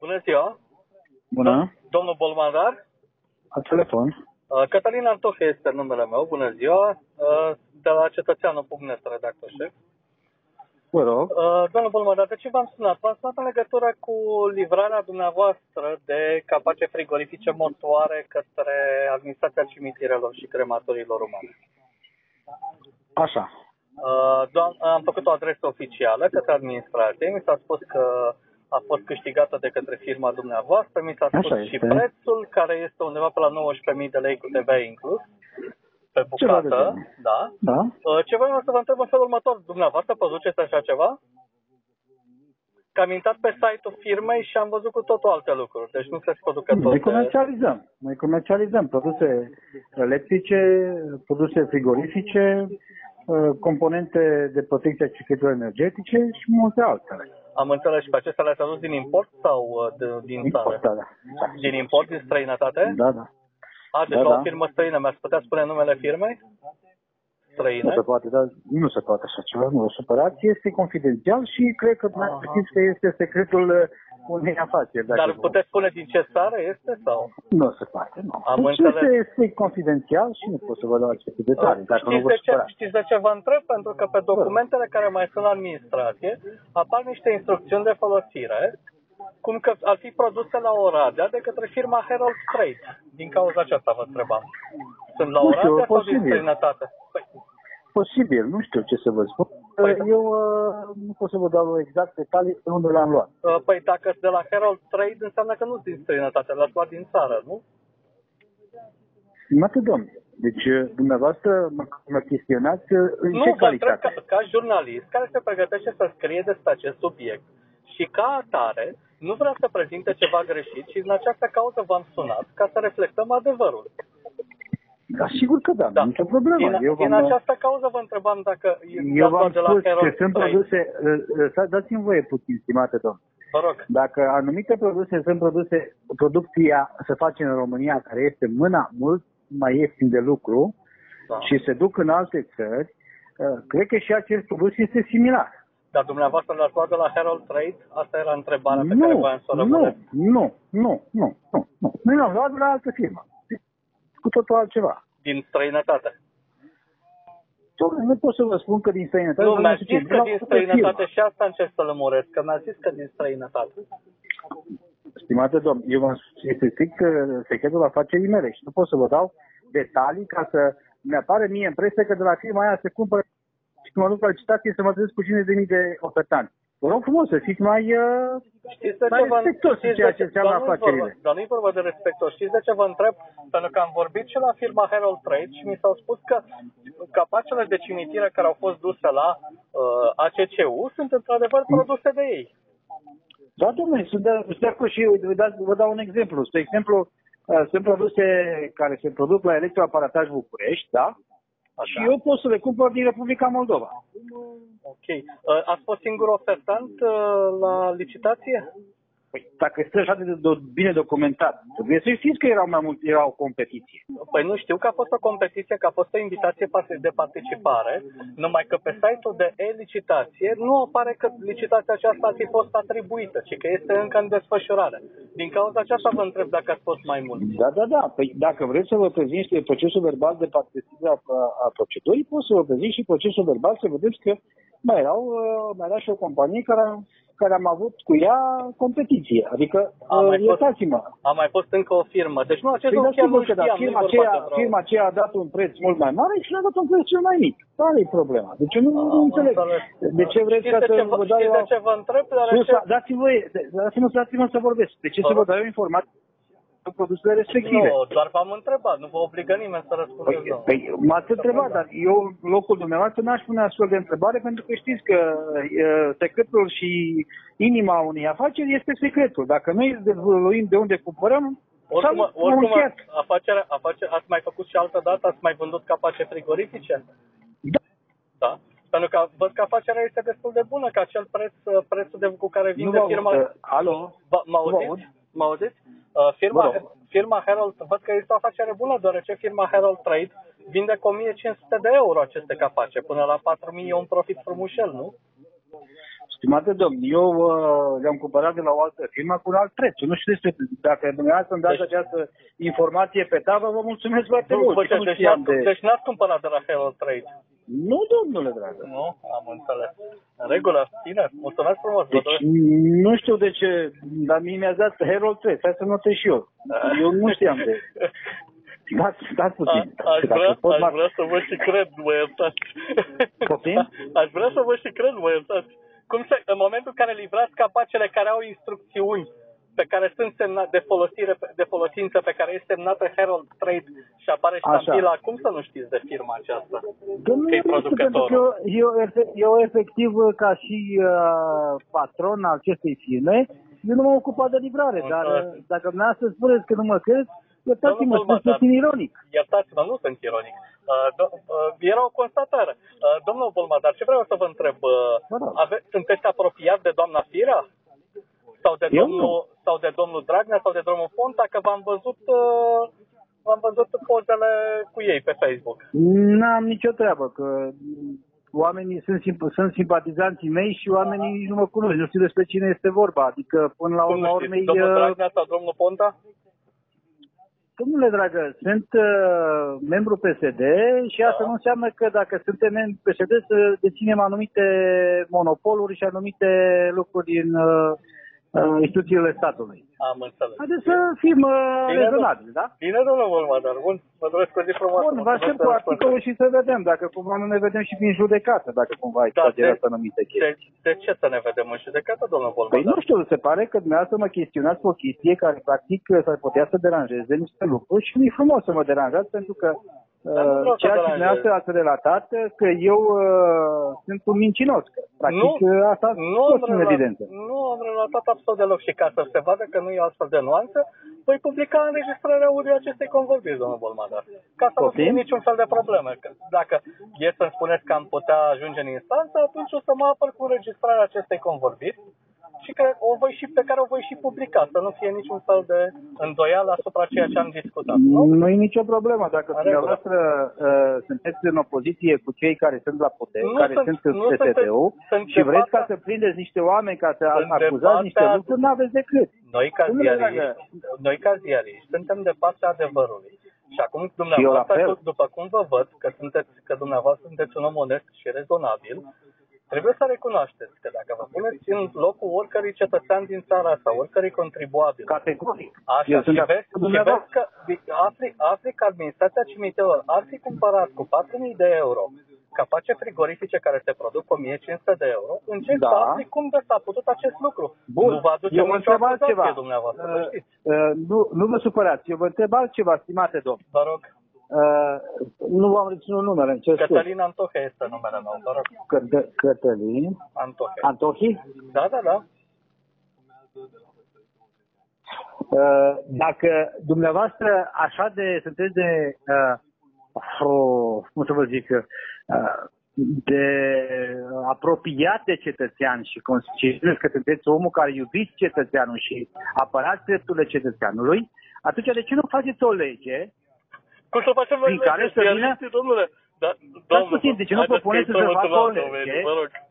Bună ziua! Bună! Domnul Bolmandar? La telefon. Cătălin Antohe este numele meu. Bună ziua! De la Cetățeanul.net, redactor șef. Vă rog. Domnul Bolmandar, de ce v-am sunat? V-am sunat în legătură cu livrarea dumneavoastră de capace frigorifice mortoare către administrația cimitirelor și crematorilor române. Așa. Am făcut o adresă oficială către administrație. Mi s-a spus că a fost câștigată de către firma dumneavoastră. Mi s-a spus și prețul, care este undeva pe la 19.000 de lei cu TVA inclus, pe bucată. Da. Ce vreau să vă întreb în felul următor. Dumneavoastră produceți așa ceva? Că am intrat pe site-ul firmei și am văzut cu totul alte lucruri. Deci nu se producători. Noi comercializăm produse electrice, produse frigorifice, componente de protecție a circuitelor energetice și multe altele. Am înțeles. Și pe acestea le-ați adus din import sau din țară? Da. Din import, din străinătate? Da. Deci la o firmă străină. Mi-ați putea spune numele firmei? Străine? Nu se poate, dar nu se poate așa ceva, nu vă supărați. Este confidențial și cred că știți că este secretul unei afaceri. Dar puteți spune din ce țară este sau? Nu se poate, nu. Am înțeles. Este confidențial și nu pot să vă dau aceste detalii. Știți de ce vă întreb? Pentru că pe documentele care mai sunt la administrație apar niște instrucțiuni de folosire, cum că ar fi produse la Oradea de către firma Herald Trade. Din cauza aceasta vă întrebam. Sunt la Oradea sau din străinătate? Posibil, nu știu ce să vă spun. Eu nu pot să vă dau exact detalii pe unde le-am luat. Păi dacă de la Herald Trade înseamnă că nu sunt din străinătate, le-ați luat din țară, nu? Stimate domn, deci dumneavoastră mă chestionați în ce calitate? Nu, vă întreb ca jurnalist care se pregătește să scrie despre acest subiect și ca atare nu vrea să prezinte ceva greșit și în această cauză v-am sunat ca să reflectăm adevărul. Da, sigur că da, nicio problemă. În această cauză vă întrebam dacă... Eu v-am spus că sunt produse... Dați-mi voie puțin, stimate domn. Vă rog. Dacă anumite produse sunt produse, producția se face în România, care este mâna mult mai ieftin de lucru și se duc în alte țări, cred că și acest produs este similar. Dar dumneavoastră l-ați luat de la Herald Trade? Asta era întrebarea pe care voiam să o rămâneți. Nu. Noi l-am luat de la altă firmă. Cu totul altceva. Din străinătate? Nu pot să vă spun că din străinătate. Nu, mi-ați zis că din străinătate și asta încerc să lămuresc, că mi-ați zis că din străinătate. Stimate domn, eu v-am spus, este strict secretul afacerii mele și nu pot să vă dau detalii ca să mi-apare mie impresia că de la firma aia se cumpără și când mă duc la licitație să mă trezesc cu 50.000 de ofertanți. Vă rog frumos să fiți mai respectoși în ceea ce înseamnă afacerile. Dar nu-i vorba de respectos. Știți de ce vă întreb? Pentru că am vorbit și la firma Herald Trade și mi s-au spus că capacele de cimitire care au fost duse la ACCU sunt într-adevăr produse de ei. Da, domnule, sunt de acord și eu vă dau un exemplu. Spre exemplu, sunt produse care se produc la Electroaparataj București, da? Și eu pot să le cumpăr din Republica Moldova. Ok. Ați fost singur ofertant la licitație? Păi, dacă este așa de bine documentat, trebuie să știți că era o competiție. Păi nu știu că a fost o competiție, că a fost o invitație de participare, numai că pe site-ul de e-licitație nu apare că licitația aceasta ar fi fost atribuită, ci că este încă în desfășurare. Din cauza aceasta vă întreb dacă ați fost mai mulți. Da. Păi dacă vreți să vă prezint procesul verbal de participare a procedurii, pot să vă prezint și procesul verbal să vedeți că mai era și o companie care am avut cu ea competiție. Adică, iertați-mă. A mai fost încă o firmă. Deci nu, acest lucru chiar nu știam. Firma aceea a dat un preț mult mai mare și le-a dat un preț cel mai mic. Care e problema? Deci eu nu înțeleg. De ce vreți să vă dau eu... de ce vă întreb? Dați-mă să vorbesc. De ce să vă dau eu informații în produsele respective? Nu, doar v-am întrebat. Nu vă obligă nimeni să răspundeți. Păi m-ați întrebat, dar eu, în locul dumneavoastră, n-aș pune astfel de întrebare, pentru că știți că secretul și inima unei afaceri este secretul. Dacă noi dezvăluim de unde cumpărăm, oricum ați mai făcut și altă dată? Ați mai vândut capace frigorifice? Da. Pentru că văd că afacerea este destul de bună, că acel prețul cu care vinde firma... Alo? Mă auziți? Firma Herald, văd că este o afacere bună, deoarece firma Herald Trade vinde cu 1.500 de euro aceste capace, până la 4.000 e un profit frumușel, nu? Stimate domn, eu le-am cumpărat de la o altă firmă cu un alt preț. Nu știu despre, dacă dumneavoastră îmi dați această informație pe tavă, vă mulțumesc foarte mult. Deci n-ați cumpărat de la Herald Trade? Nu, domnule dragă. Nu? Am înțeles. În regulă, bine, mulțumesc frumos. Deci, nu știu de ce, dar mie mi-a dat Herald Trade, hai să notez și eu. Eu nu știam de... Stați puțin. Aș vrea să vă și cred, mă iertați. Aș vrea să vă și cred, mă iertați. În momentul în care livrați capacele care au instrucțiuni pe care sunt de folosință, pe care este semnată Herald Trade și apare ștampila, cum să nu știți de firma aceasta? Că-i producătorul. Eu efectiv, ca și patron al acestei firme, eu nu mă ocupat de livrare, dar dacă dumneavoastră spuneți că nu mă crezi, iertați-mă, sunt puțin ironic. Iertați-mă, nu sunt ironic. Era o constatare. Domnul Bolmadar, ce vreau să vă întreb? Sunteți apropiat de doamna Firea? Sau de domnul Dragnea sau de domnul Ponta? Că v-am văzut pozele cu ei pe Facebook. N-am nicio treabă, că oamenii sunt simpatizanții mei și oamenii nu mă cunosc. Nu știu despre cine este vorba. Adică, până la urmă urmei... Domnul Dragnea sau domnul Ponta? Domnule dragă, sunt membru PSD și asta nu înseamnă că dacă suntem membru PSD să deținem anumite monopoluri și anumite lucruri în instituțiile statului. Am înțeles. Haideți să fim rezonabili, da? Bine, domnule Bolmadar. Bun, vă doresc o zi frumoasă. Bun, vă aștept cu articolul și să vedem, dacă cumva nu ne vedem și prin judecată, dacă cumva exagerați anumite chestii. De ce să ne vedem în judecată, domnule Bolmadar? Păi nu știu, se pare că dumneavoastră mă chestionați pe o chestie care practic s-ar putea să deranjeze niște lucruri și nu-i frumos să mă deranjați pentru că ceea ce dumneavoastră ați relatat, că eu sunt un mincinos. Practic asta tot în evidență. Nu am relatat absolut deloc și ca să se vadă că nu e astfel de nuanță, voi publica înregistrarea audio acestei convorbiri, domnul Bolmadar. Ca să nu fie niciun fel de probleme. Dacă e să-mi spuneți că am putea ajunge în instanță, atunci o să mă apăr cu înregistrarea acestei convorbiri și că pe care o voi și publica, să nu fie niciun fel de îndoială asupra ceea ce am discutat. Nu e nicio problemă. Dacă dumneavoastră sunteți în opoziție cu cei care sunt la putere, care sunt în PSD-ul și vreți ca să prindeți niște oameni, ca să acuzați niște lucruri, n-aveți decât. Noi ca ziariști suntem de partea adevărului. Și acum dumneavoastră, după cum vă văd că dumneavoastră sunteți un om onest și rezonabil, trebuie să recunoașteți că dacă vă puneți în locul oricărui cetățean din țara asta, oricărui contribuabil, categoric, așa, și vezi că afli că administrația cimitelor ar fi cumpărat cu 4.000 de euro capace frigorifice care se produc cu 1.500 de euro, încerc să afli cum de s-a putut acest lucru. Bun, nu vă aduce nicio acuzație dumneavoastră, să știți. Nu vă supărați, eu vă întreb altceva, stimate domn. Vă rog. Nu v-am reținut numele, Cătălin Antohe este numele meu, vă rog. Cătălin Antohe. Antohi? Da. Dacă dumneavoastră așa de sunteți de cum să vă zic, de apropiat de cetățean și considerați că sunteți omul care iubiți cetățeanul și apărați drepturile cetățeanului, atunci de ce nu faceți o lege cum să facem prin care să vină... Domnule, de ce nu propuneți să se facă o lege